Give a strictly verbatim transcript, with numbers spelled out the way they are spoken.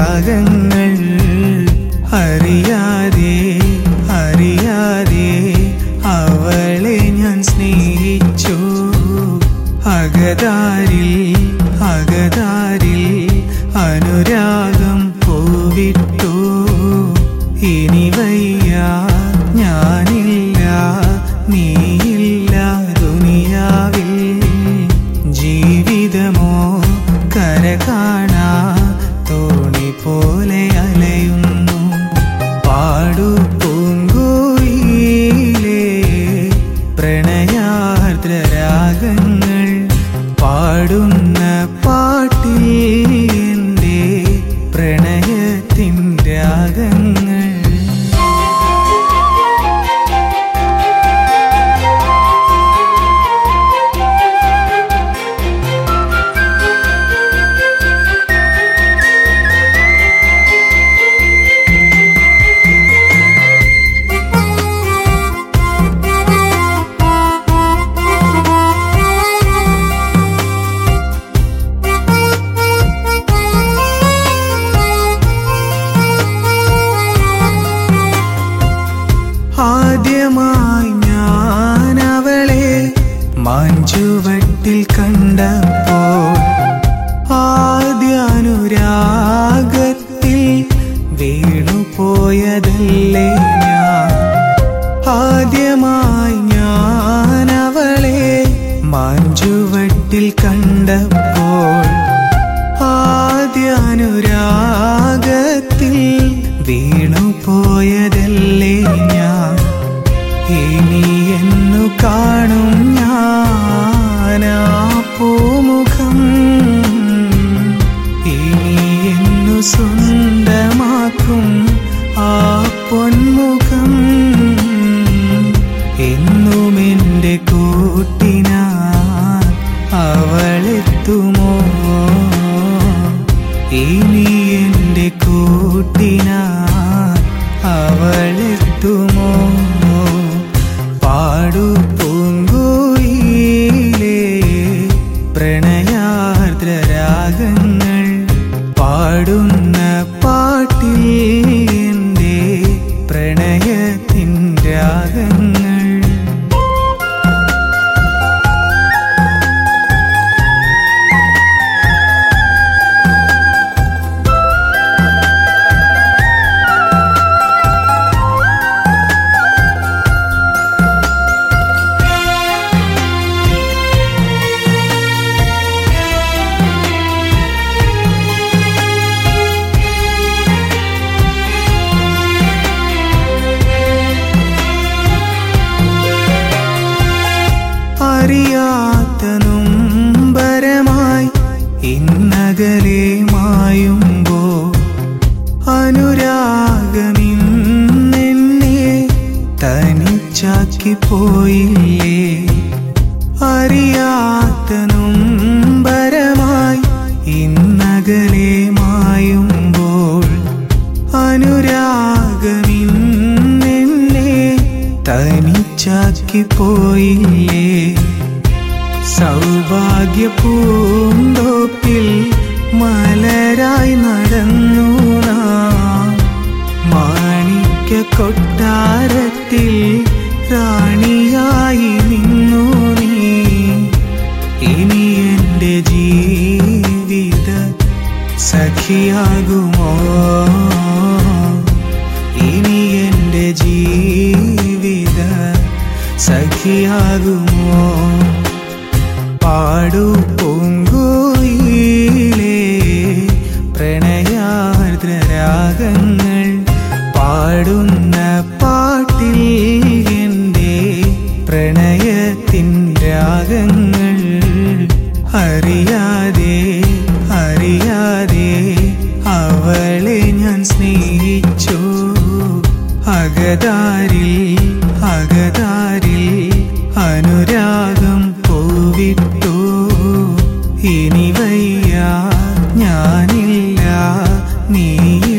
രാഗങ്ങൾ അറിയാതെ അറിയാതെ അവളെ ഞാൻ സ്നേഹിച്ചു. അകതാരിൽ അകതാരിൽ അനുരാഗം പൂവിട്ടു. ഇനി വയ്യ ഞാനില്ല നീയില്ല ദുനിയാവിൽ. ജീവിതമോ കര കാണാ തോണി പോലെ അലയുന്നു. പാടു പൂങ്കുയിലേ പ്രണയാർദ്ര രാഗങ്ങൾ. പാടുന്ന പാട്ടിൽ എൻ്റെ പ്രണയത്തിൻ രാഗങ്ങൾ. ആദ്യമായി ഞാൻ അവളെ മഞ്ചുവട്ടിൽ കണ്ടപ്പോൾ ആദ്യാനുരാഗത്തിൽ വീണുപോയതല്ലേ ഞാൻ. ആദ്യമായി ഞാൻ അവളെ മഞ്ചുവട്ടിൽ കണ്ടപ്പോൾ ആദ്യാനുരാഗത്തിൽ വീണുപോയതല്ലേ ഞാൻ. ഇനി എന്നു കാണും ഞാനാ പൂമുഖം. ഇനി എന്നു സ്വന്തമാക്കും ആ പൊന്മുഖം. എന്നും എൻ്റെ കൂട്ടിനായി അവളെത്തുമോ. ഇനി എൻ്റെ കൂട്ടിനായി അവളെത്തുമോ. പാടു പൂങ്കുയിലേ പ്രണയാർദ്ര രാഗങ്ങൾ. പാടുന്ന പാട്ടിൽ എൻ്റെ പ്രണയത്തിൻ രാഗങ്ങൾ. അറിയാത്ത നൊമ്പരമായി ഇന്നകലെ മായുമ്പോ അനുരാഗമിന്നെന്നെ തനിച്ചാക്കി പോയില്ലേ. അറിയാത്ത നൊമ്പരമായി ഇന്നകലെ മായുമ്പോൾ അനുരാഗമിന്നെന്നെ തനിച്ചാക്കി പോയില്ലേ. സൗഭാഗ്യ പൂന്തോപ്പിൽ മലരായി നടന്നു നാം. മാണിക്യ കൊട്ടാരത്തിൽ റാണിയായി നിന്നു നീ. ഇനി എൻ്റെ ജീവിത സഖിയാകുമോ. ഇനി എൻ്റെ ജീവിത സഖിയാകുമോ. പാടു പൂങ്കുയിലേ പ്രണയാർദ്ര രാഗങ്ങൾ. പാടുന്ന പാട്ടിൽ എൻ്റെ പ്രണയത്തിൻ രാഗങ്ങൾ. അറിയാതെ അറിയാതെ അവളെ ഞാൻ സ്നേഹിച്ചു. അകതാരിൽ അകതാരിൽ അനുരാഗം പൂവിട്ടു. ഇനി വയ്യ ഞാനില്ല നീ